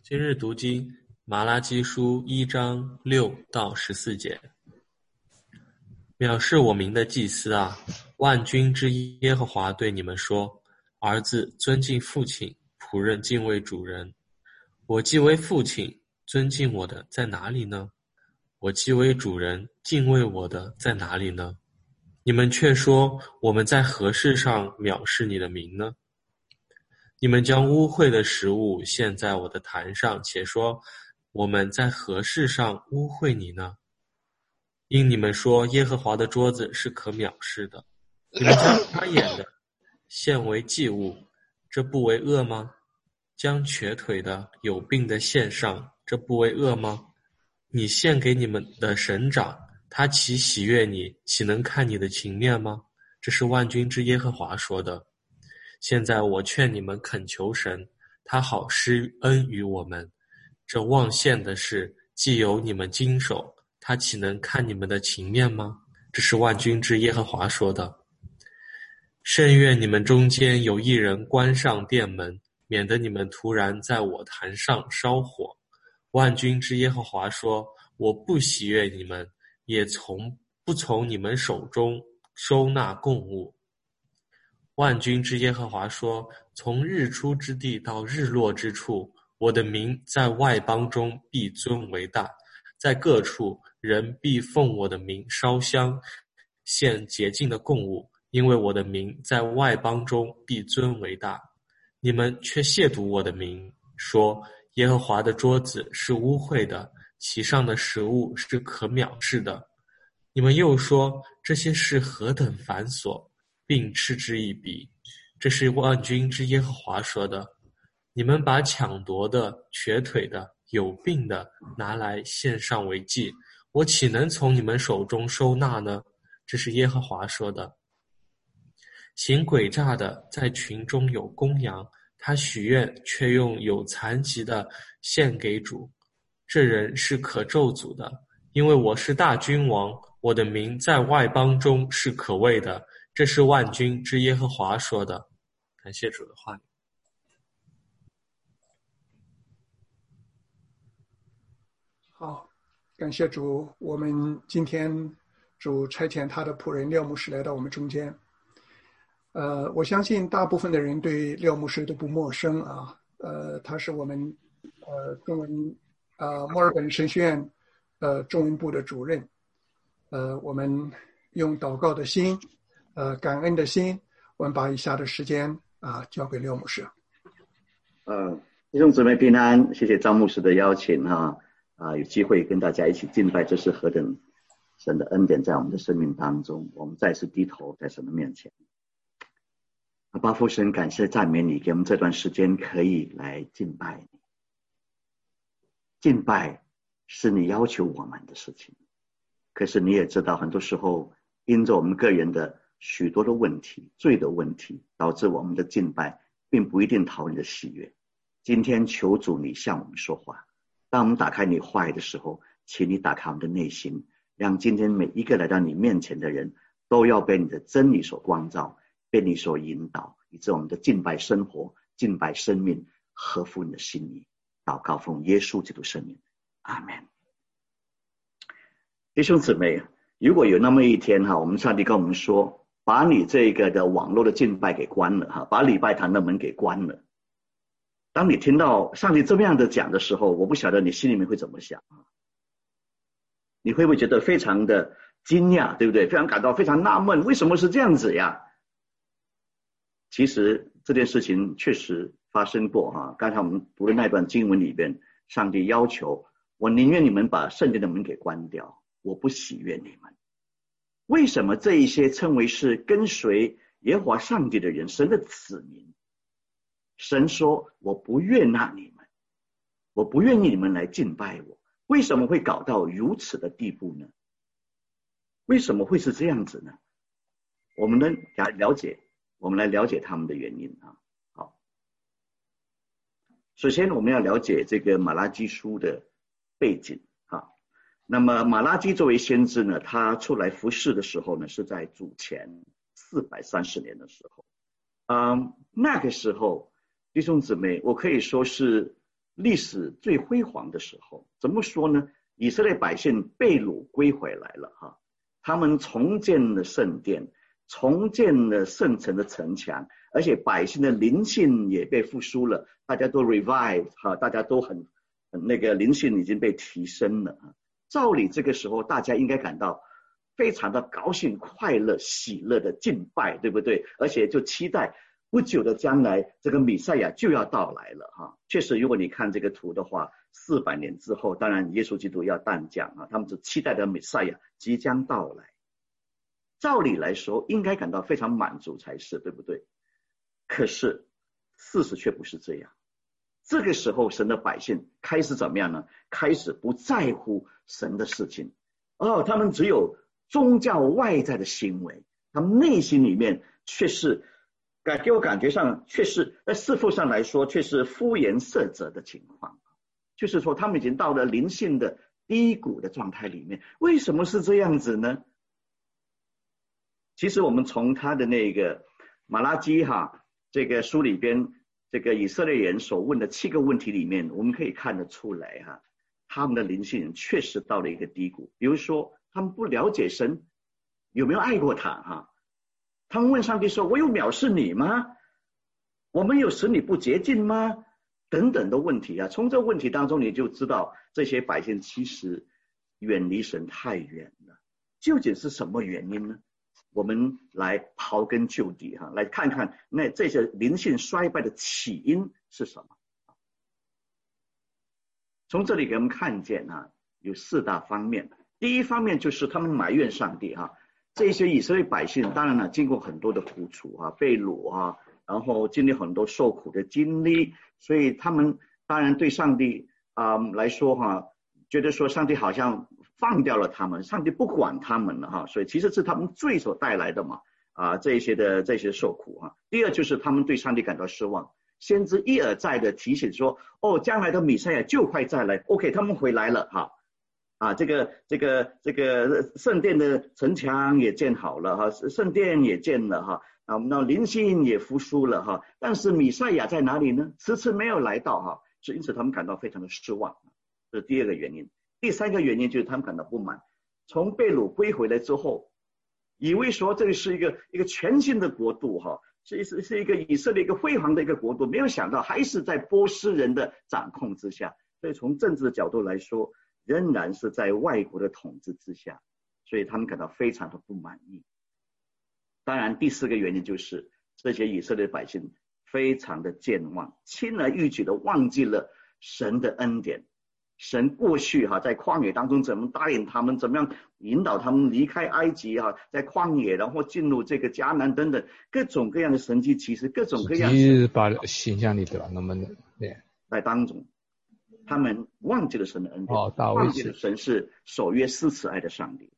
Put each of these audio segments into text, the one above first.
今日读经，马拉基书1章6到14节。藐视我名的祭司啊，万军之耶和华对你们说：儿子尊敬父亲，仆人敬畏主人。我既为父亲，尊敬我的在哪里呢？我既为主人，敬畏我的在哪里呢？你们却说，我们在何事上藐视你的名呢？你们将污秽的食物献在我的坛上，且说，我们在何事上污秽你呢？因你们说耶和华的桌子是可藐视的，你们将瞎眼的献为祭物，这不为恶吗？将瘸腿的、有病的献上，这不为恶吗？你献给你们的神长，他岂喜悦你，岂能看你的情面吗？这是万军之耶和华说的。现在我劝你们恳求神，他好施恩于我们。这忘献的事，既有你们经手，他岂能看你们的情面吗？这是万军之耶和华说的。甚愿你们中间有一人关上殿门，免得你们突然在我坛上烧火。万军之耶和华说：我不喜悦你们，也不从你们手中收纳供物。万军之耶和华说：从日出之地到日落之处，我的名在外邦中必尊为大，在各处人必奉我的名烧香，献洁净的供物，因为我的名在外邦中必尊为大。你们却亵渎我的名，说耶和华的桌子是污秽的，其上的食物是可藐视的。你们又说这些事何等繁琐，并嗤之以鼻。这是万军之耶和华说的。你们把抢夺的、瘸腿的、有病的拿来献上为祭，我岂能从你们手中收纳呢？这是耶和华说的。行诡诈的在群中有公羊，他许愿却用有残疾的献给主，这人是可咒诅的，因为我是大君王，我的名在外邦中是可畏的。这是万军之耶和华说的。感谢主的话语。 好，感谢主，我们今天主差遣他的仆人廖牧师来到我们中间。我相信大部分的人对廖牧师都不陌生啊。他是我们中文墨尔本神学院中文部的主任。我们用祷告的心，感恩的心，我们把以下的时间交给廖牧师。 弟兄姊妹平安，谢谢张牧师的邀请有机会跟大家一起敬拜，这是何等神的恩典在我们的生命当中，我们再次低头在神的面前。阿爸父神，感谢赞美你，给我们这段时间可以来敬拜你。敬拜是你要求我们的事情，可是你也知道，很多时候因着我们个人的许多的问题、罪的问题，导致我们的敬拜并不一定讨你的喜悦。今天求主你向我们说话，当我们打开你话语的时候，请你打开我们的内心，让今天每一个来到你面前的人都要被你的真理所光照，被你所引导，以致我们的敬拜生活、敬拜生命合乎你的心意。祷告奉耶稣基督圣名，阿们。弟兄姊妹，如果有那么一天我们上帝跟我们说，把你这个的网络的敬拜给关了把礼拜堂的门给关了，当你听到上帝这么样的讲的时候，我不晓得你心里面会怎么想你会不会觉得非常的惊讶，对不对？非常感到非常纳闷，为什么是这样子呀？其实这件事情确实发生过刚才我们读的那段经文里边，上帝要求我宁愿你们把圣殿的门给关掉，我不喜悦你们。为什么这一些称为是跟随耶和华上帝的人，神的子民，神说我不悦纳你们，我不愿意你们来敬拜我，为什么会搞到如此的地步呢？为什么会是这样子呢？我们来了解他们的原因好，首先我们要了解这个马拉基书的背景那么马拉基作为先知呢，他出来服侍的时候呢，是在主前430年的时候那个时候弟兄姊妹，我可以说是历史最辉煌的时候。怎么说呢？以色列百姓被掳归回来了哈，他们重建了圣殿，重建了圣城的城墙，而且百姓的灵性也被复苏了，大家都 revive 哈，大家都很那个灵性已经被提升了。照理这个时候大家应该感到非常的高兴、快乐、喜乐的敬拜，对不对？而且就期待不久的将来这个弥赛亚就要到来了哈。确实，如果你看这个图的话，400年之后，当然耶稣基督要诞降啊，他们就期待的弥赛亚即将到来。照理来说，应该感到非常满足才是，对不对？可是事实却不是这样。这个时候，神的百姓开始怎么样呢？开始不在乎神的事情，他们只有宗教外在的行为，他们内心里面却是给我感觉上却是在事实上来说却是敷衍塞责的情况，就是说他们已经到了灵性的低谷的状态里面。为什么是这样子呢？其实我们从他的那个马拉基这个书里边，这个以色列人所问的7个问题里面，我们可以看得出来他们的灵性确实到了一个低谷。比如说他们不了解神有没有爱过他他们问上帝说，我有藐视你吗？我们有使你不洁净吗？等等的问题从这问题当中你就知道这些百姓其实远离神太远了。究竟是什么原因呢？我们来刨根究底来看看那这些灵性衰败的起因是什么。从这里给我们看见有4大方面。第一方面就是他们埋怨上帝这些以色列百姓当然了经过很多的苦楚被掳然后经历很多受苦的经历，所以他们当然对上帝来说觉得说上帝好像放掉了他们，上帝不管他们了所以其实是他们罪所带来的嘛这些受苦第二就是他们对上帝感到失望，先知一而再的提醒说将来的弥赛亚就快再来。 OK， 他们回来了这个圣殿的城墙也建好了圣殿也建了那灵性也复苏了但是弥赛亚在哪里呢？迟迟没有来到所以因此他们感到非常的失望。这是第二个原因。第三个原因就是他们感到不满，从被掳归回来之后，以为说这里是一个全新的国度是一个以色列一个辉煌的一个国度，没有想到还是在波斯人的掌控之下。所以从政治的角度来说，仍然是在外国的统治之下，所以他们感到非常的不满意。当然第4个原因就是这些以色列百姓非常的健忘，轻而易举的忘记了神的恩典。神过去在旷野当中怎么答应他们，怎么样引导他们离开埃及在旷野然后进入这个迦南等等各种各样的神迹奇事，各种各样的把形象里对吧？那么在当中他们忘记了神的恩典忘记了神是守约施慈爱的上帝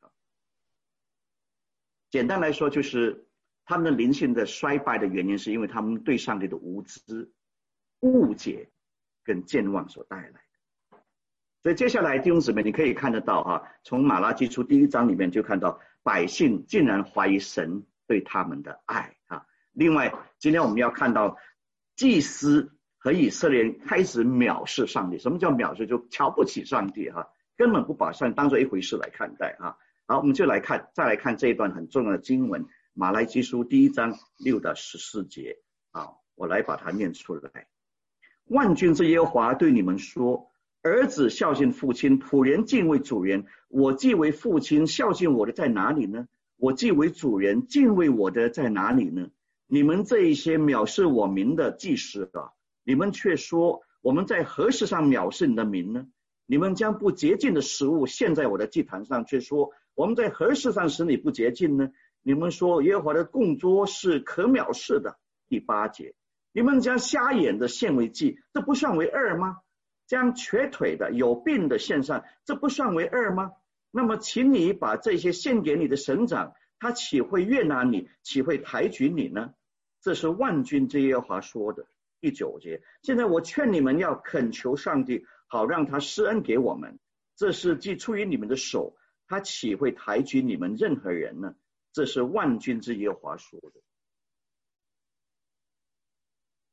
简单来说就是他们的灵性的衰败的原因是因为他们对上帝的无知、误解跟健忘所带来的。所以接下来弟兄姊妹你可以看得到从马拉基书第1章里面就看到百姓竟然怀疑神对他们的爱另外今天我们要看到祭司和以色列人开始藐视上帝。什么叫藐视？就瞧不起上帝根本不把上帝当作一回事来看待好，我们就再来看这一段很重要的经文，马拉基书第1章6到14节我来把它念出来。万军之耶和华对你们说，儿子孝敬父亲，仆人敬畏主人。我既为父亲，孝敬我的在哪里呢？我既为主人，敬畏我的在哪里呢？你们这一些藐视我名的祭司你们却说，我们在何事上藐视你的名呢？你们将不洁净的食物献在我的祭坛上，却说，我们在何事上使你不洁净呢？你们说耶和华的供桌是可藐视的。第8节，你们将瞎眼的献为祭，这不算为恶吗？将瘸腿的有病的献上，这不算为恶吗？那么请你把这些献给你的省长，他岂会悦纳你，岂会抬举你呢？这是万军之耶和华说的。第9节，现在我劝你们要恳求上帝，好让他施恩给我们。这是既出于你们的手，他岂会抬举你们任何人呢？这是万军之耶和华说的。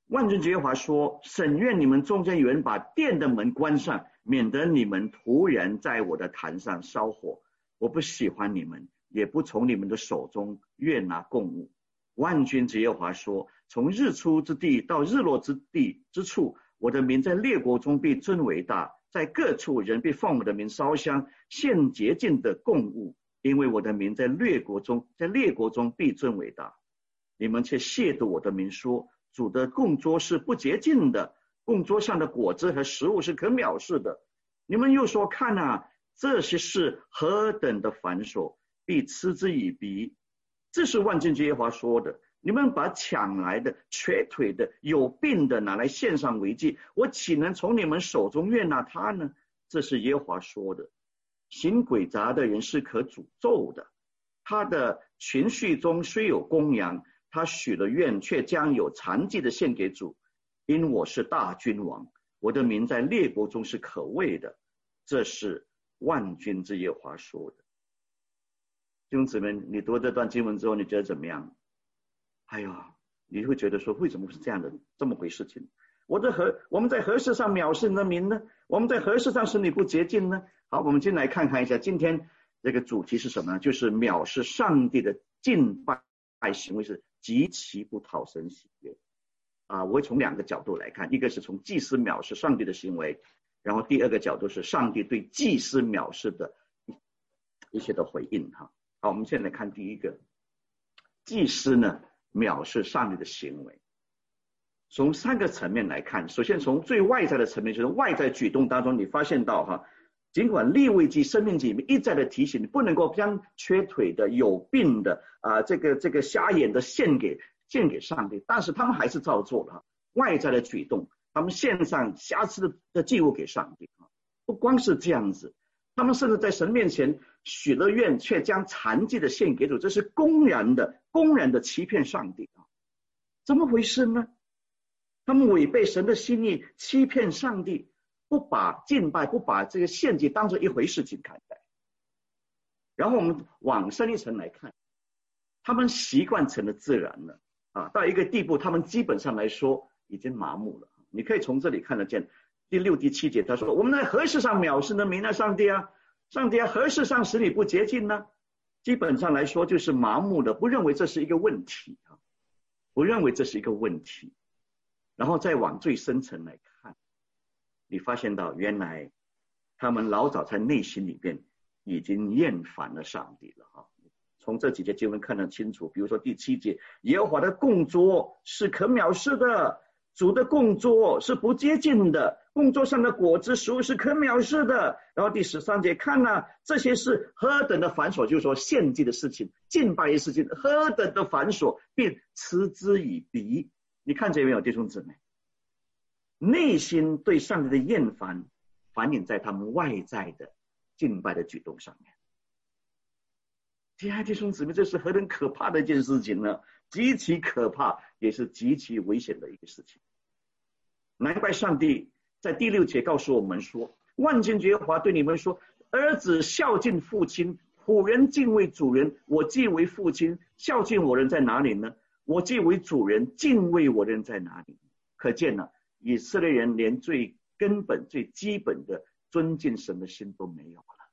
万军之耶和华说：审愿你们中间有人把殿的门关上，免得你们突然在我的坛上烧火。我不喜欢你们，也不从你们的手中悦纳供物。万军之耶和华说：从日出之地到日落之地之处，我的名在列国中必尊为大，在各处人必奉我的名烧香，献洁净的供物，因为我的名在列国中必尊为大。你们却亵渎我的名，说主的供桌是不洁净的，供桌上的果子和食物是可藐视的。你们又说，看啊，这些事何等的繁琐，必嗤之以鼻。这是万军之耶和华说的。你们把抢来的、瘸腿的、有病的拿来献上为祭，我岂能从你们手中悦纳他呢？这是耶和华说的。行诡诈的人是可诅咒的，他的群畜中虽有公羊，他许了愿，却将有残疾的献给主。因我是大君王，我的名在列国中是可畏的。这是万军之耶和华说的。弟兄姊妹，你读这段经文之后，你觉得怎么样？哎呀，你会觉得说，为什么是这样的这么回事情？我们在何事上藐视你的名呢？我们在何事上使你不洁净呢？好，我们先来看看一下今天这个主题是什么呢？就是藐视上帝的敬拜行为是极其不讨神喜悦。我会从两个角度来看，一个是从祭司藐视上帝的行为，然后第二个角度是上帝对祭司藐视的一些的回应。好，我们现在来看第一个，祭司呢藐视上帝的行为。从三个层面来看，首先从最外在的层面，就是外在举动当中，你发现到尽管利未记、申命记里面一再的提醒，你不能够将瘸腿的、有病的、这个瞎眼的献给上帝，但是他们还是照做了外在的举动，他们献上瑕疵的祭物给上帝。不光是这样子，他们甚至在神面前许了愿，却将残疾的献给主，这是公然的欺骗上帝。怎么回事呢？他们违背神的心意，欺骗上帝，不把敬拜、不把这个献祭当作一回事情看待。然后我们往深一层来看，他们习惯成了自然了到一个地步，他们基本上来说已经麻木了。你可以从这里看得见，第6、第7节他说：我们在何事上藐视呢？名呢？上帝啊，何事上使你不洁净呢？基本上来说就是麻木的，不认为这是一个问题不认为这是一个问题。然后再往最深层来看，你发现到原来他们老早在内心里边已经厌烦了上帝了从这几节经文看得清楚。比如说第7节，耶和华的供桌是可藐视的，主的供桌是不洁净的，供桌上的果子食物是可藐视的。然后第13节，看这些是何等的繁琐，就是说献祭的事情、敬拜的事情何等的繁琐，并嗤之以鼻。你看见没有，弟兄姊妹？内心对上帝的厌烦反映在他们外在的敬拜的举动上面。亲爱的弟兄姊妹，这是何等可怕的一件事情呢？极其可怕，也是极其危险的一个事情。难怪上帝在第6节告诉我们说：万军之耶和华对你们说，儿子孝敬父亲，仆人敬畏主人。我既为父亲，孝敬我人在哪里呢？我既为主人，敬畏我人在哪里？可见以色列人连最根本、最基本的尊敬神的心都没有了。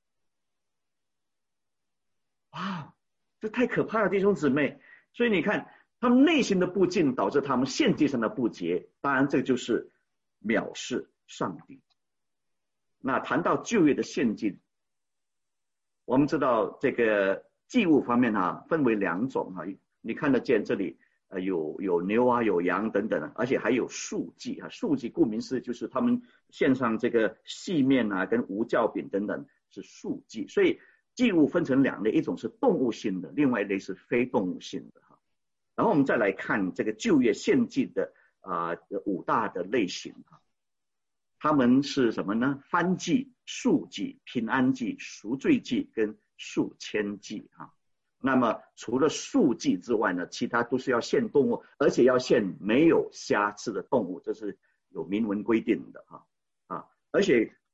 哇，这太可怕了，弟兄姊妹！所以你看，他们内心的不敬导致他们献祭上的不洁，当然这就是藐视上帝。那谈到旧约的献祭，我们知道这个祭物方面分为2种你看得见这里有牛有羊等等而且还有素祭素祭顾名思义就是他们献上这个细面跟无酵饼等等是素祭。所以祭物分成2类，一种是动物性的，另外一类是非动物性的然后我们再来看这个旧约献祭的5大的类型他们是什么呢？燔祭、素祭、平安祭、赎罪祭跟赎愆祭那么除了素祭之外呢，其他都是要献动物，而且要献没有瑕疵的动物，这是有明文规定的而且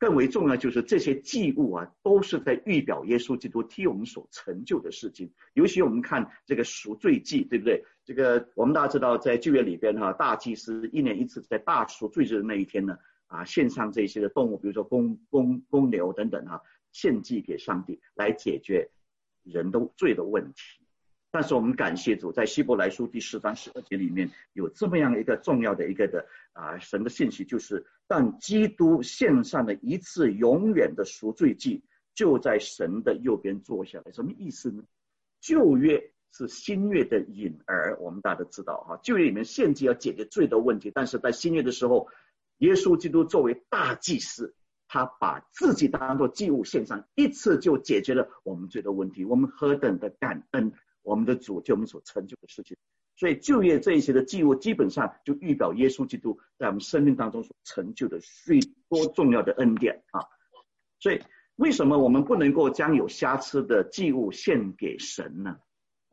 更为重要就是这些祭物啊，都是在预表耶稣基督替我们所成就的事情。尤其我们看这个赎罪祭，对不对？这个我们大家知道，在旧约里边哈，大祭司1年1次在大赎罪日的那一天呢，献上这些的动物，比如说公牛等等献祭给上帝，来解决人的罪的问题。但是我们感谢主，在希伯来书第4章12节里面有这么样一个重要的神的信息，就是但基督献上的一次永远的赎罪祭，就在神的右边坐下来。什么意思呢？旧约是新约的影儿，我们大家都知道旧约里面献祭要解决罪的问题，但是在新约的时候，耶稣基督作为大祭司，他把自己当作祭物献上，一次就解决了我们罪的问题。我们何等的感恩我们的主就我们所成就的事情。所以旧约这一些的祭物基本上就预表耶稣基督在我们生命当中所成就的许多重要的恩典所以为什么我们不能够将有瑕疵的祭物献给神呢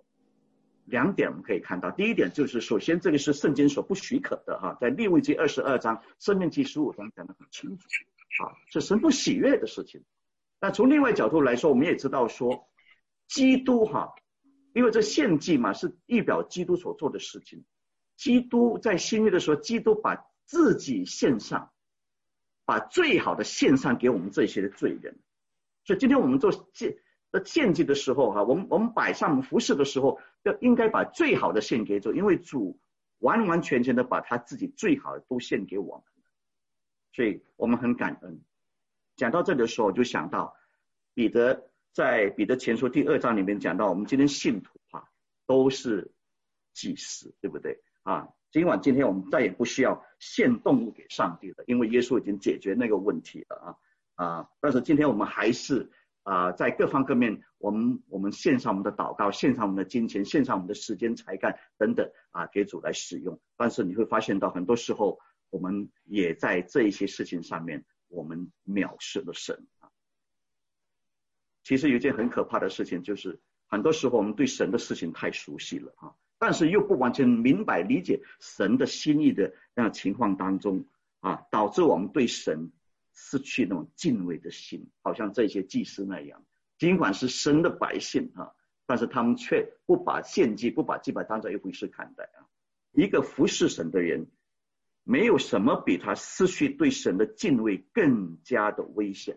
？2点我们可以看到。第一点就是首先这个是圣经所不许可的在利未记22章申命记15章讲得很清楚是神不喜悦的事情。那从另外角度来说，我们也知道说基督因为这献祭嘛，是预表基督所做的事情。基督在新约的时候，基督把自己献上，把最好的献上给我们这些的罪人。所以今天我们做献祭的时候我们摆上服侍的时候，应该把最好的献给主，因为主完完全全的把他自己最好的都献给我们，所以我们很感恩。讲到这里的时候，我就想到彼得在彼得前书第2章里面讲到，我们今天信徒都是祭司，对不对今天我们再也不需要献动物给上帝了，因为耶稣已经解决那个问题了但是今天我们还是在各方各面，我们献上我们的祷告，献上我们的金钱，献上我们的时间才干等等给主来使用。但是你会发现到很多时候我们也在这一些事情上面我们藐视了神其实有一件很可怕的事情，就是很多时候我们对神的事情太熟悉了但是又不完全明白理解神的心意的那种情况当中导致我们对神失去那种敬畏的心，好像这些祭司那样，尽管是神的百姓但是他们却不把献祭不把祭拜当作一回事看待一个服侍神的人，没有什么比他失去对神的敬畏更加的危险。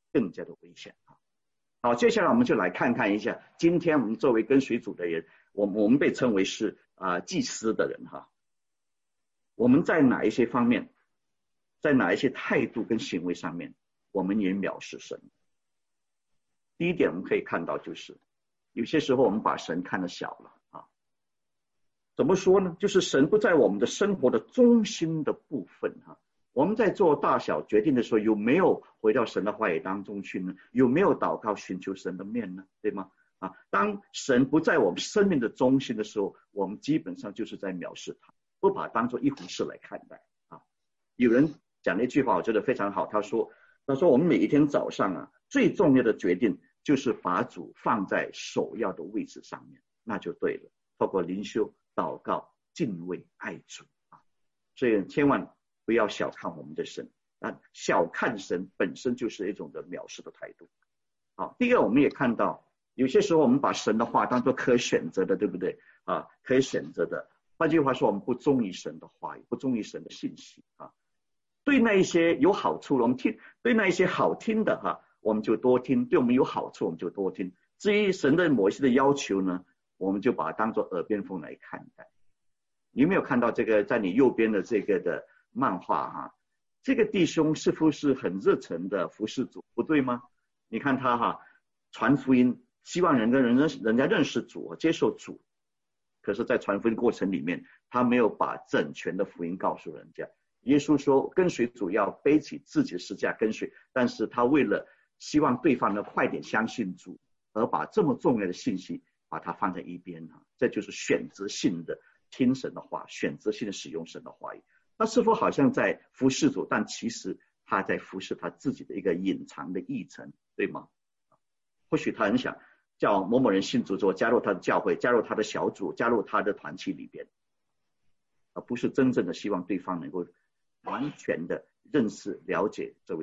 好，接下来我们就来看看一下，今天我们作为跟随主的人，我们被称为是祭司的人我们在哪一些方面，在哪一些态度跟行为上面，我们也藐视神。第一点我们可以看到，就是有些时候我们把神看得小了怎么说呢？就是神不在我们的生活的中心的部分我们在做大小决定的时候，有没有回到神的话语当中去呢？有没有祷告寻求神的面呢？对吗当神不在我们生命的中心的时候，我们基本上就是在藐视他，不把它当作一回事来看待有人讲了一句话我觉得非常好，他说我们每一天早上最重要的决定就是把主放在首要的位置上面，那就对了。透过灵修、祷告、敬畏、爱主所以千万不要小看我们的神小看神本身就是一种的藐视的态度第二，我们也看到有些时候我们把神的话当作可选择的，对不对可以选择的。换句话说，我们不忠于神的话语，不忠于神的信息对那一些有好处的我们听，对那一些好听的我们就多听，对我们有好处我们就多听。至于神的某一些的要求呢，我们就把它当作耳边风来看待。你有没有看到这个在你右边的这个的漫画这个弟兄似乎是很热忱的服侍主，不对吗？你看他传福音，希望人家认识主，接受主，可是在传福音过程里面，他没有把整全的福音告诉人家。耶稣说跟随主要背起自己的十字架跟随，但是他为了希望对方能快点相信主，而把这么重要的信息把它放在一边这就是选择性的听神的话，选择性的使用神的话语。他是否好像在服侍主，但其实他在服侍他自己的一个隐藏的议程，对吗？或许他很想叫某某人信主之后加入他的教会，加入他的小组，加入他的团体里边，而不是真正的希望对方能够完全的认识了解这位上帝。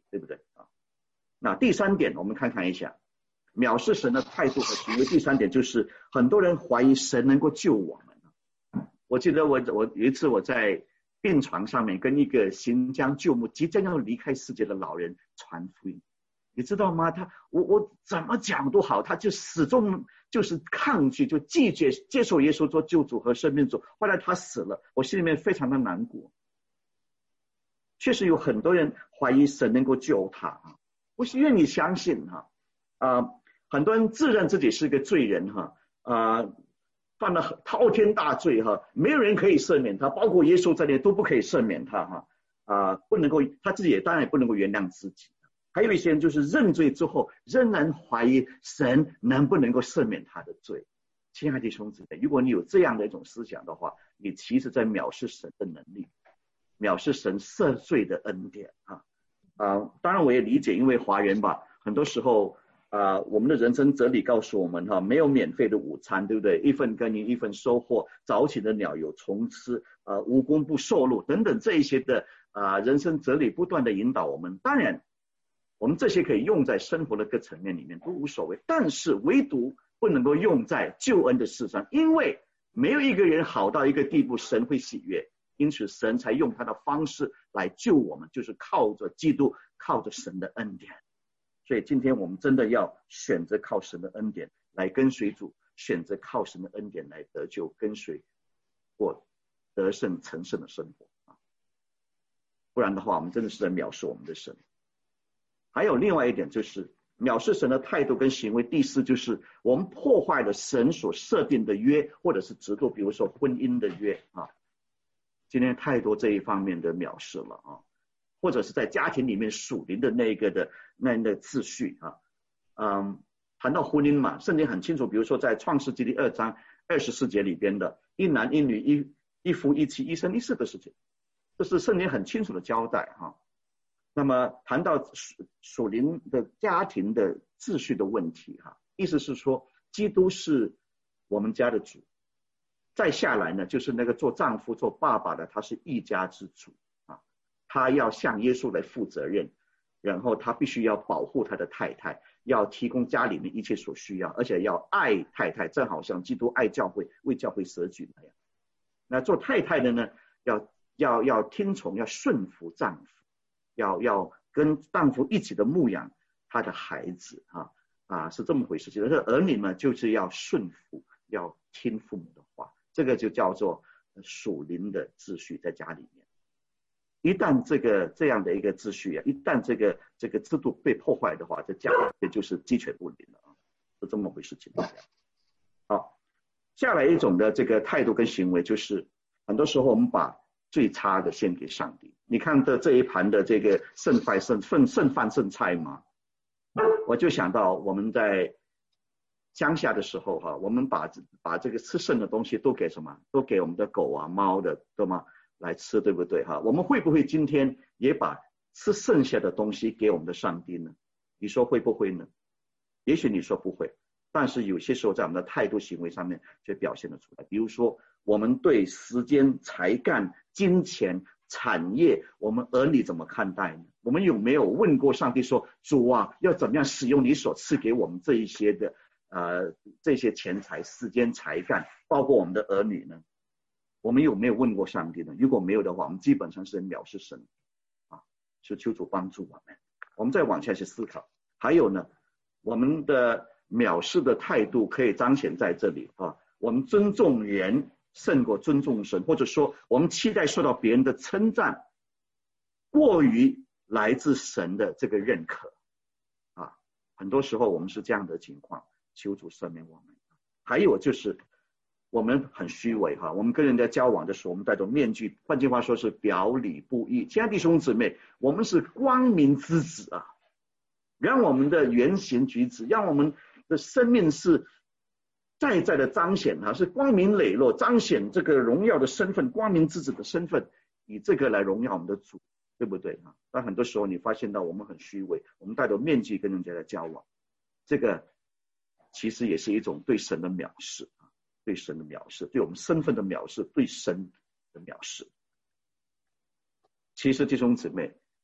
对不对啊？那第三点，我们看一下藐视神的态度和行为。第三点就是很多人怀疑神能够救我们。我记得我有一次我在病床上面跟一个行将就木、即将要离开世界的老人传福音，你知道吗？我怎么讲都好，他就始终就是抗拒，就拒绝接受耶稣做救主和生命主。后来他死了，我心里面非常的难过。确实有很多人怀疑神能够救他啊，不是愿意相信哈很多人自认自己是个罪人哈犯了滔天大罪哈，没有人可以赦免他，包括耶稣在内都不可以赦免他不能够，他自己也当然也不能够原谅自己。还有一些人就是认罪之后仍然怀疑神能不能够赦免他的罪。亲爱的弟兄姊妹，如果你有这样的一种思想的话，你其实在藐视神的能力，藐视神赦罪的恩典当然我也理解，因为华人吧，很多时候我们的人生哲理告诉我们没有免费的午餐，对不对？一份耕耘一份收获，早起的鸟有虫吃，无功不受禄等等，这一些的人生哲理不断的引导我们。当然我们这些可以用在生活的各层面里面都无所谓，但是唯独不能够用在救恩的事上，因为没有一个人好到一个地步神会喜悦，因此神才用他的方式来救我们，就是靠着基督，靠着神的恩典。所以今天我们真的要选择靠神的恩典来跟随主，选择靠神的恩典来得救，跟随过得胜成圣的生活不然的话我们真的是在藐视我们的神。还有另外一点就是藐视神的态度跟行为。第四就是我们破坏了神所设定的约或者是制度，比如说婚姻的约今天太多这一方面的藐视了或者是在家庭里面属灵的那个秩序谈到婚姻嘛，圣经很清楚，比如说在创世纪第2章24节里边的一男一女一夫一妻一生一世的事情，这是圣经很清楚的交代那么谈到属灵的家庭的秩序的问题意思是说基督是我们家的主，再下来呢就是那个做丈夫做爸爸的，他是一家之主他要向耶稣来负责任，然后他必须要保护他的太太，要提供家里面一切所需要，而且要爱太太，正好像基督爱教会为教会舍己那样。那做太太的呢要听从，要顺服丈夫，要跟丈夫一起的牧养他的孩子是这么回事。其实儿女呢就是要顺服，要听父母的话，这个就叫做属灵的秩序在家里面。一旦这样的一个秩序一旦这个制度被破坏的话，这家也就是鸡犬不宁了是这么回事情。好，下来一种的这个态度跟行为，就是很多时候我们把最差的献给上帝。你看的这一盘的这个剩饭剩菜嘛，我就想到我们在乡下的时候我们把这个吃剩的东西都给什么？都给我们的狗猫的，对吗？来吃，对不对我们会不会今天也把吃剩下的东西给我们的上帝呢？你说会不会呢？也许你说不会，但是有些时候在我们的态度行为上面却表现得出来。比如说我们对时间才干金钱产业，我们儿女怎么看待呢？我们有没有问过上帝说，主要怎么样使用你所赐给我们这一些的这些钱财时间才干，包括我们的儿女呢？我们有没有问过上帝呢？如果没有的话，我们基本上是藐视神是求主帮助我们。我们再往下去思考。还有呢，我们的藐视的态度可以彰显在这里我们尊重人胜过尊重神，或者说我们期待受到别人的称赞过于来自神的这个认可很多时候我们是这样的情况，求主赦免我们。还有就是我们很虚伪我们跟人家交往的时候，我们戴着面具，换句话说是表里不一。亲爱的弟兄姊妹，我们是光明之子让我们的言行举止，让我们的生命是在的彰显是光明磊落，彰显这个荣耀的身份，光明之子的身份，以这个来荣耀我们的主，对不对但很多时候你发现到我们很虚伪，我们戴着面具跟人家的交往，这个其实也是一种对神的藐视对神的藐视，对我们身份的藐视，对神的藐视。其实弟兄姊妹，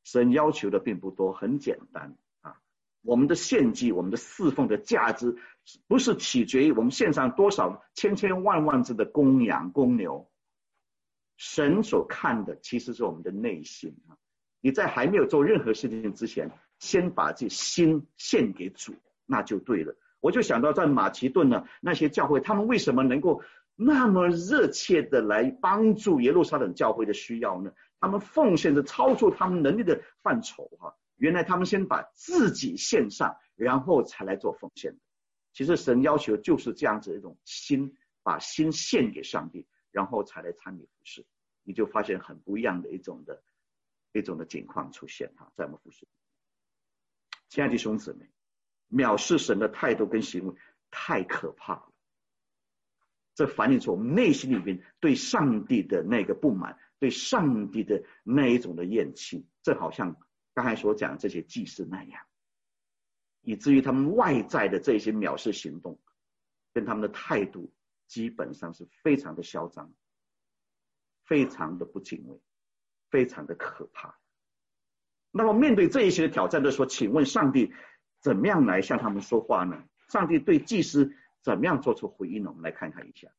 神要求的并不多，很简单啊。我们的献祭，我们的侍奉的价值，不是取决于我们献上多少千千万万只的公羊公牛。神所看的其实是我们的内心啊。你在还没有做任何事情之前，先把自己心献给主，那就对了。我就想到在马其顿呢，那些教会，他们为什么能够那么热切的来帮助耶路撒冷教会的需要呢？他们奉献的超出他们能力的范畴哈。原来他们先把自己献上，然后才来做奉献。其实神要求就是这样子一种心，把心献给上帝，然后才来参与服事。你就发现很不一样的一种的情况出现哈，在我们服事。亲爱的弟兄姊妹，藐视神的态度跟行为太可怕了。这反映出我们内心里面对上帝的那个不满，对上帝的那一种的厌弃。这好像刚才所讲这些祭司那样，以至于他们外在的这些藐视行动跟他们的态度基本上是非常的嚣张，非常的不敬畏，非常的可怕。那么面对这一些挑战的时候，请问上帝怎么样来向他们说话呢？上帝对祭司怎么样做出回应呢？我们来看看一下。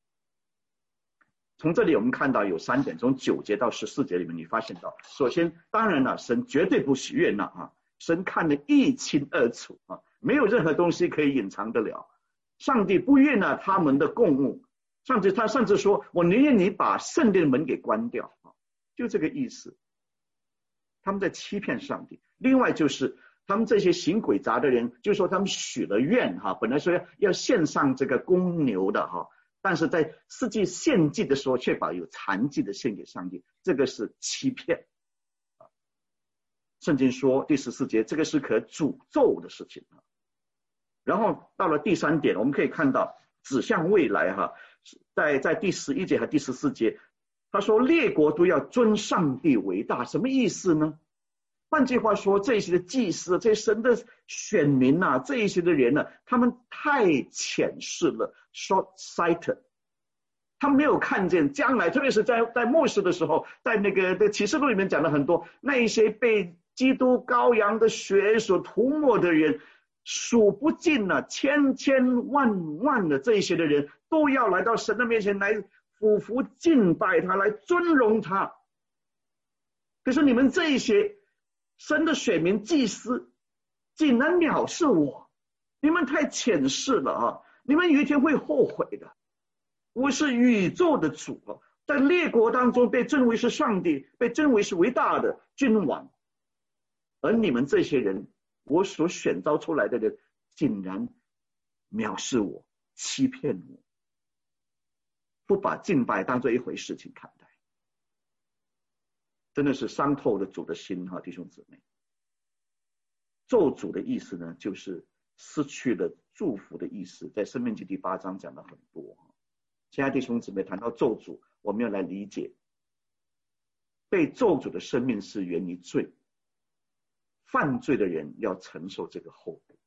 从这里我们看到有3点，从9节到14节里面，你发现到，首先当然了，神绝对不喜悦啊，神看得一清二楚啊，没有任何东西可以隐藏得了。上帝不悦纳他们的供物，他甚至说，我宁愿你把圣殿门给关掉啊，就这个意思。他们在欺骗上帝。另外就是他们这些行诡诈的人，就说他们许了愿哈，本来说要献上这个公牛的哈，但是在实际献祭的时候却把有残疾的献给上帝，这个是欺骗。圣经说第14节，这个是可诅咒的事情。然后到了第3点，我们可以看到指向未来哈，在第11节和第14节，他说列国都要尊上帝为大，什么意思呢？换句话说，这些的祭司，这些神的选民啊，这一些的人呢，他们太浅视了 ，short-sighted， 他们没有看见将来，特别是在末世的时候，在那个启示录里面讲了很多，那一些被基督羔羊的血所涂抹的人，数不尽了，千千万万的这一些的人，都要来到神的面前来俯伏敬拜他，来尊荣他。可是你们这一些神的选民祭司竟然藐视我，你们太浅视了啊！你们有一天会后悔的。我是宇宙的主啊，在列国当中被尊为是上帝，被尊为是伟大的君王，而你们这些人，我所选召出来的人，竟然藐视我，欺骗我，不把敬拜当作一回事情看待，真的是伤透了主的心哈，弟兄姊妹。咒诅的意思呢，就是失去了祝福的意思，在申命记第8章讲了很多。亲爱的弟兄姊妹，谈到咒诅，我们要来理解，被咒诅的生命是源于罪，犯罪的人要承受这个后果。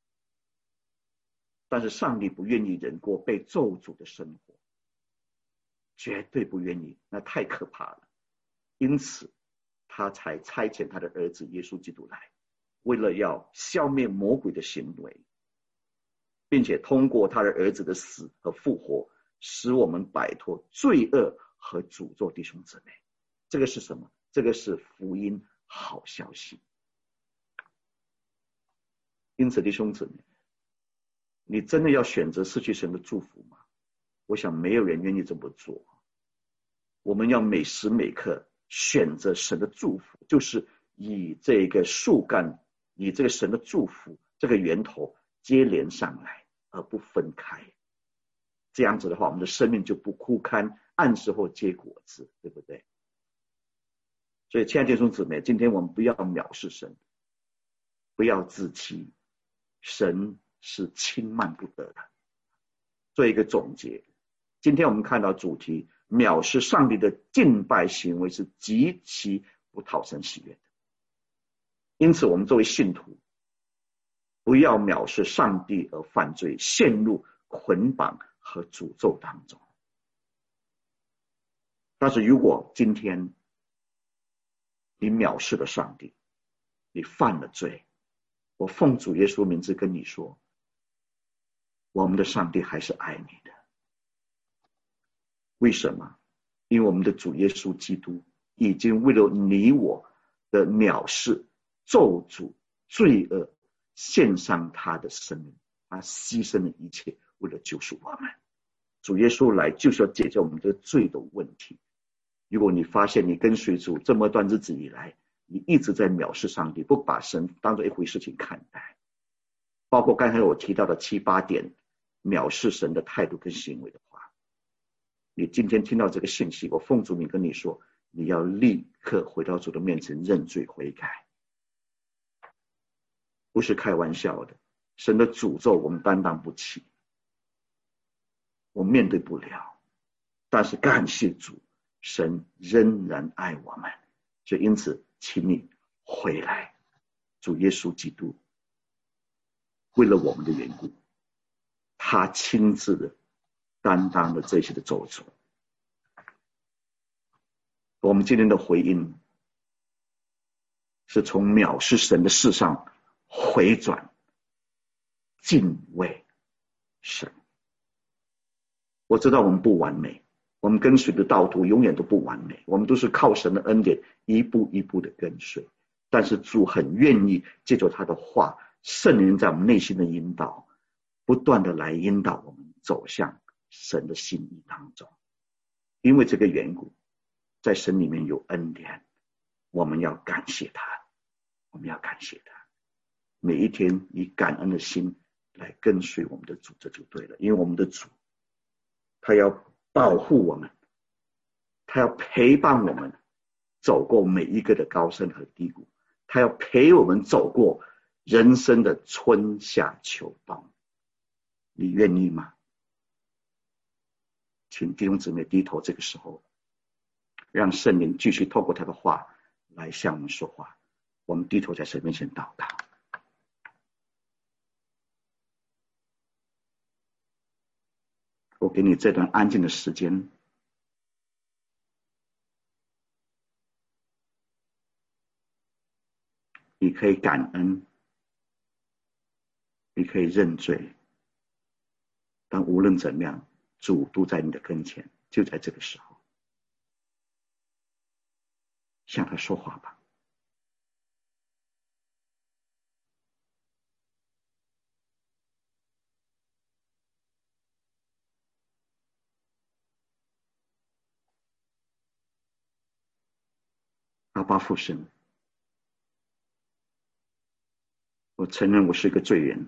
但是上帝不愿意人过被咒诅的生活，绝对不愿意，那太可怕了。因此他才差遣他的儿子耶稣基督来，为了要消灭魔鬼的行为，并且通过他的儿子的死和复活，使我们摆脱罪恶和诅咒。弟兄姊妹，这个是什么？这个是福音好消息。因此弟兄姊妹，你真的要选择失去神的祝福吗？我想没有人愿意这么做。我们要每时每刻选择神的祝福，就是以这个树干，以这个神的祝福这个源头接连上来，而不分开。这样子的话，我们的生命就不枯干，按时候结果子，对不对？所以亲爱的弟兄姊妹，今天我们不要藐视神，不要自欺，神是轻慢不得的。做一个总结，今天我们看到主题，藐视上帝的敬拜行为是极其不讨神喜悦的。因此我们作为信徒，不要藐视上帝而犯罪，陷入捆绑和诅咒当中。但是如果今天你藐视了上帝，你犯了罪。我奉主耶稣名字跟你说，我们的上帝还是爱你的。为什么？因为我们的主耶稣基督已经为了你我的藐视、咒诅、罪恶，献上他的生命，他牺牲了一切，为了救赎我们。主耶稣来就是要解决我们的罪的问题。如果你发现你跟随主这么段日子以来，你一直在藐视上帝，不把神当作一回事情看待，包括刚才我提到的7、8点藐视神的态度跟行为的话，你今天听到这个信息，我奉主名跟你说，你要立刻回到主的面前认罪悔改，不是开玩笑的。神的诅咒我们担当不起，我面对不了，但是感谢主，神仍然爱我们，所以因此请你回来。主耶稣基督为了我们的缘故，他亲自的担当了这些的咒诅。我们今天的回应是从藐视神的事上回转，敬畏神。我知道我们不完美，我们跟随的道途永远都不完美，我们都是靠神的恩典一步一步的跟随，但是主很愿意借着他的话，圣灵在我们内心的引导，不断的来引导我们走向神的心意当中。因为这个缘故，在神里面有恩典，我们要感谢他，我们要感谢他，每一天以感恩的心来跟随我们的主，这就对了。因为我们的主他要保护我们，他要陪伴我们走过每一个的高山和低谷，他要陪我们走过人生的春夏秋冬。你愿意吗？请弟兄姊妹低头，这个时候让圣灵继续透过他的话来向我们说话。我们低头在神面前祷告。我给你这段安静的时间，你可以感恩，你可以认罪，但无论怎么样，主都在你的跟前，就在这个时候，向他说话吧。阿爸父神，我承认我是一个罪人，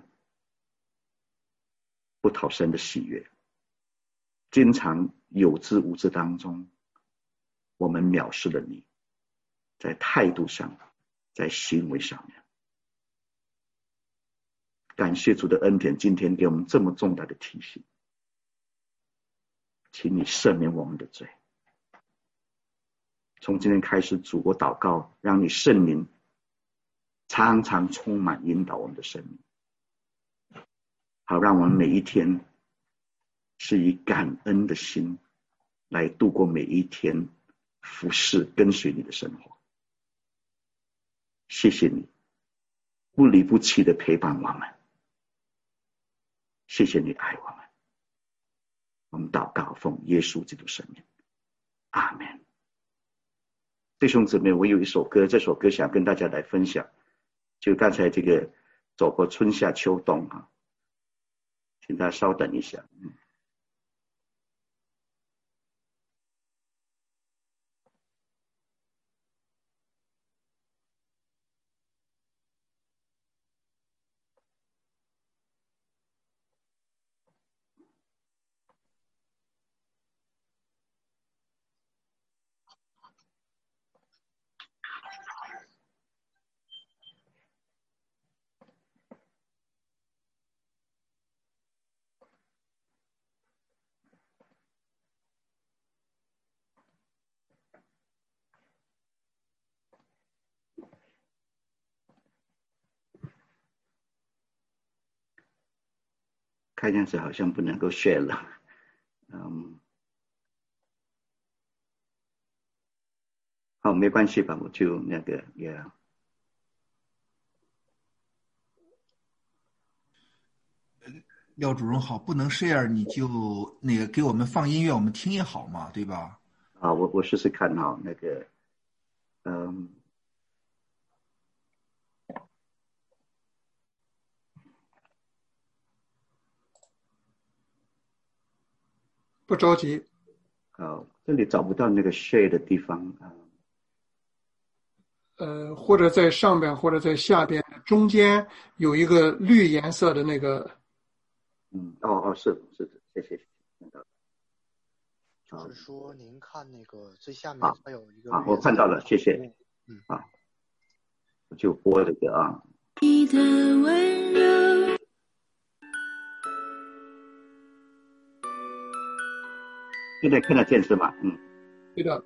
不讨神的喜悦，经常有知无知当中，我们藐视了你，在态度上，在行为上面。感谢主的恩典，今天给我们这么重大的提醒，请你赦免我们的罪。从今天开始，主，我祷告，让你圣灵常常充满引导我们的生命，好让我们每一天是以感恩的心来度过每一天服侍跟随你的生活。谢谢你不离不弃的陪伴我们，谢谢你爱我们。我们祷告奉耶稣基督圣名，阿们。弟兄姊妹，我有一首歌，这首歌想跟大家来分享，就刚才这个走过春夏秋冬啊，请大家稍等一下。看样子好像不能够 share 了。 好，没关系吧，我就那个也。 廖主任好，不能 share 你就那个给我们放音乐，我们听也好嘛，对吧？ 啊，我试试看哈，那个， 不着急。 好，这里找不到那个 share 的地方啊。 或者在上边，或者在下边，中间有一个绿颜色的那个。 是的，谢谢。 就是说，您看那个最下面它有一个我看到了，谢谢。我就播这个啊。你的温柔，现在看得见是吗？ 对的。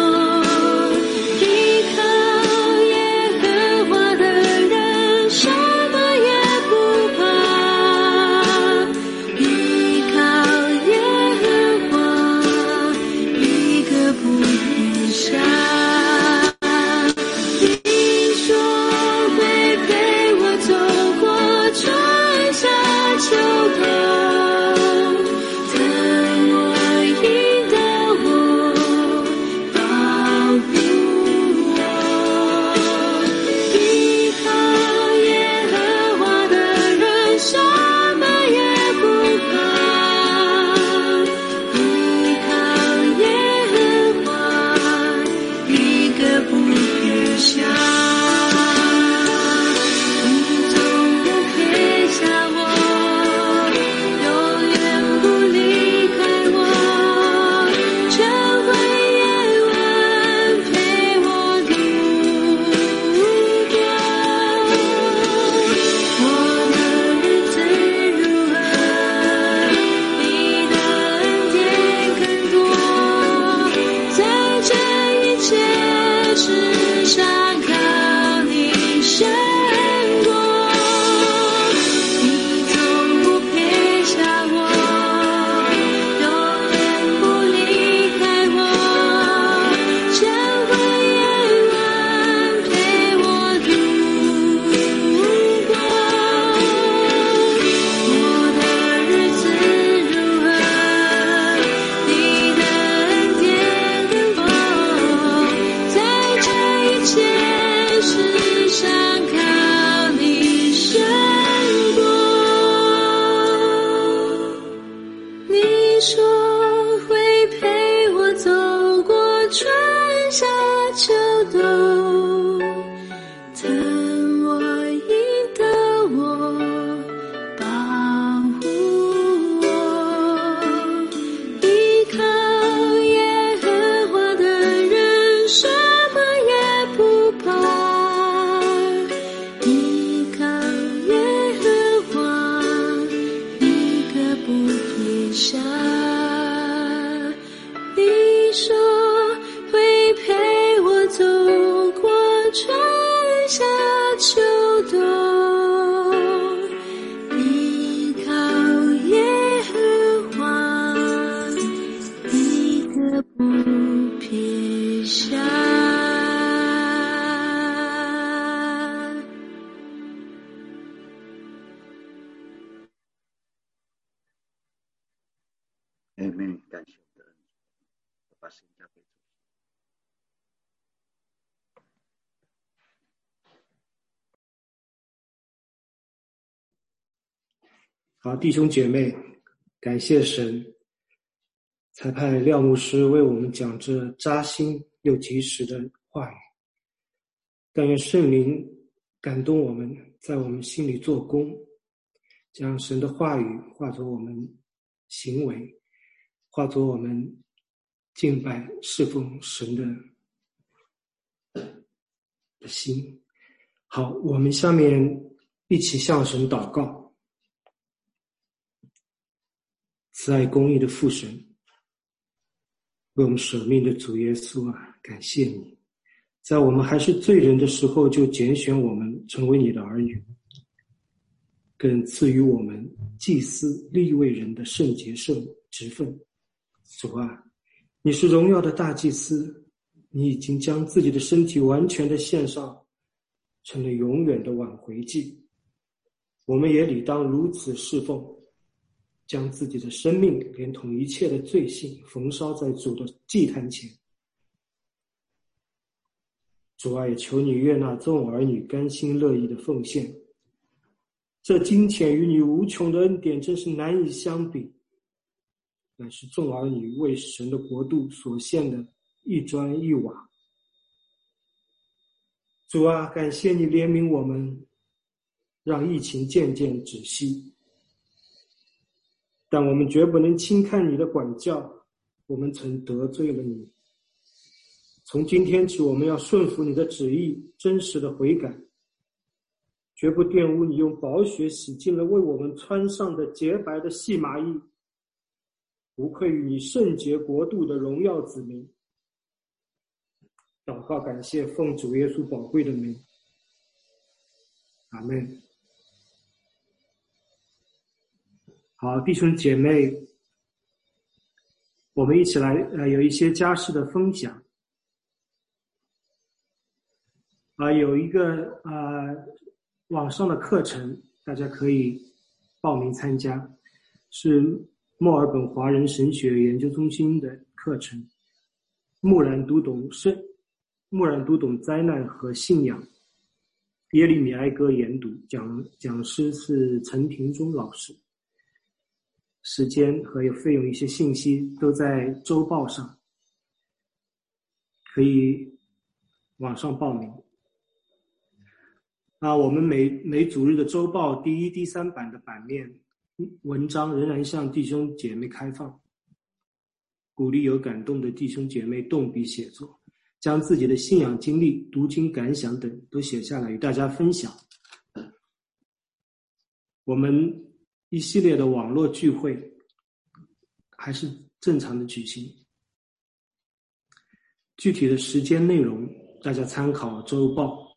依靠耶和华的人生。 求动，依靠耶和华，你可不撇下。 Amen， 感谢我们的恩主，把时间交给主。 好，弟兄姐妹，感谢神，才派廖牧师为我们讲这扎心又及时的话语。但愿圣灵感动我们，在我们心里做工，将神的话语化作我们行为，化作我们敬拜侍奉神的心。好，我们下面一起向神祷告。慈爱公义的父神，为我们舍命的主耶稣啊，感谢你，在我们还是罪人的时候就拣选我们成为你的儿女，更赐予我们祭司利未人的圣洁职分。主啊，你是荣耀的大祭司，你已经将自己的身体完全的献上，成了永远的挽回祭。我们也理当如此侍奉，将自己的生命连同一切的罪性焚烧在主的祭坛前。主啊，也求你悦纳众儿女甘心乐意的奉献，这金钱与你无穷的恩典真是难以相比，乃是众儿女为神的国度所献的一砖一瓦。主啊，感谢你怜悯我们，让疫情渐渐止息，但我们绝不能轻看你的管教，我们曾得罪了你。从今天起，我们要顺服你的旨意，真实的悔改，绝不玷污你用宝血洗净了为我们穿上的洁白的细麻衣，无愧于你圣洁国度的荣耀子民。祷告感谢，奉主耶稣宝贵的名，阿们。好，弟兄姐妹，我们一起来有一些家事的分享。有一个网上的课程，大家可以报名参加，是墨尔本华人神学研究中心的课程，蓦然读懂灾难和信仰，耶利米哀歌研读，讲师是陈庭忠老师。时间和有费用一些信息都在周报上，可以网上报名。我们每主日的周报第1、第3版的版面文章仍然向弟兄姐妹开放，鼓励有感动的弟兄姐妹动笔写作，将自己的信仰经历、读经感想等都写下来与大家分享。我们一系列的网络聚会还是正常的举行，具体的时间内容大家参考周报。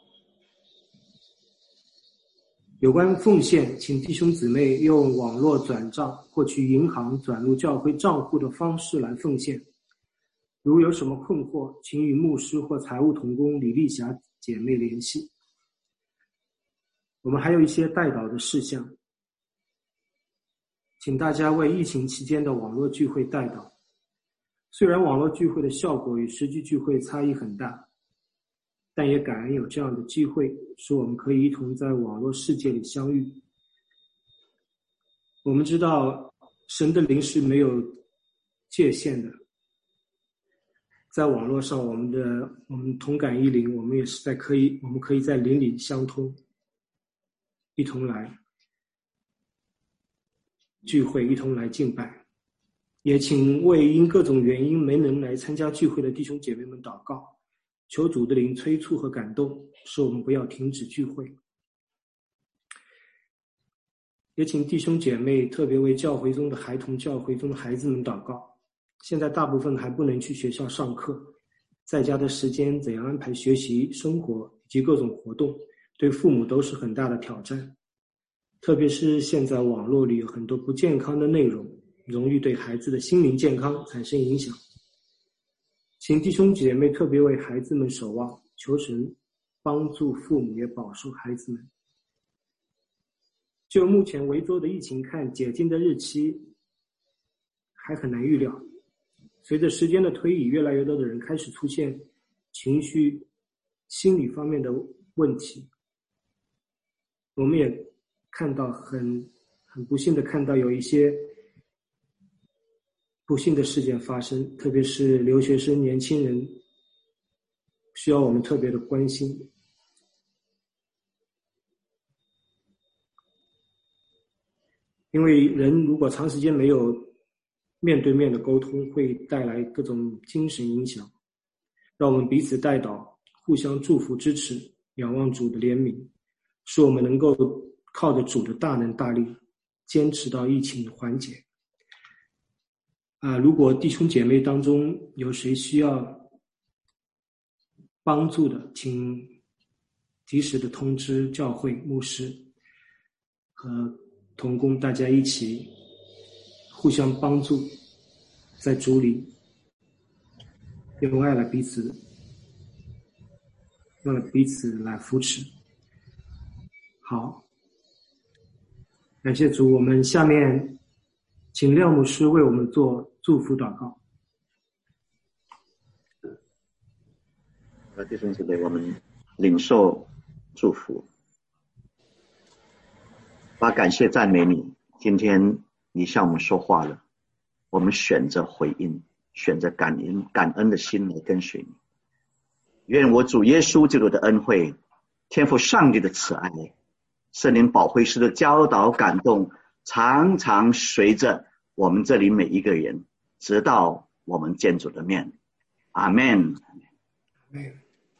有关奉献，请弟兄姊妹用网络转账或去银行转入教会账户的方式来奉献。如有什么困惑，请与牧师或财务同工李丽霞姐妹联系。我们还有一些代祷的事项，请大家为疫情期间的网络聚会代祷。虽然网络聚会的效果与实际聚会差异很大，但也感恩有这样的机会，使我们可以一同在网络世界里相遇。我们知道神的灵是没有界限的，在网络上我们同感一灵，我们也是我们可以在灵里相通，一同来聚会，一同来敬拜。也请为因各种原因没能来参加聚会的弟兄姐妹们祷告，求主的灵催促和感动，使我们不要停止聚会。也请弟兄姐妹特别为教会中的孩童、教会中的孩子们祷告。现在大部分还不能去学校上课，在家的时间怎样安排学习、生活以及各种活动， 对父母都是很大的挑战，特别是现在网络里有很多不健康的内容，容易对孩子的心灵健康产生影响。请弟兄姐妹特别为孩子们守望，求神帮助父母也保守孩子们。就目前维州的疫情看，解禁的日期还很难预料。随着时间的推移，越来越多的人开始出现情绪、心理方面的问题。我们也看到很不幸的看到有一些不幸的事件发生，特别是留学生、年轻人需要我们特别的关心。因为人如果长时间没有面对面的沟通，会带来各种精神影响。让我们彼此代祷，互相祝福支持，仰望主的怜悯，使我们能够靠着主的大能大力坚持到疫情的缓解。如果弟兄姐妹当中有谁需要帮助的，请及时的通知教会牧师和同工，大家一起互相帮助，在主里用爱来彼此来扶持。好，感谢主。我们下面请廖牧师为我们做祝福祷告。 弟兄姊妹，我们领受祝福。爸，感谢赞美你，今天你向我们说话了，我们选择回应，选择感恩的心来跟随你。愿我主耶稣基督的恩惠，天父上帝的慈爱，圣灵保惠师的教导感动，常常随着我们这里每一个人，直到我们见主的面。阿们。 阿们。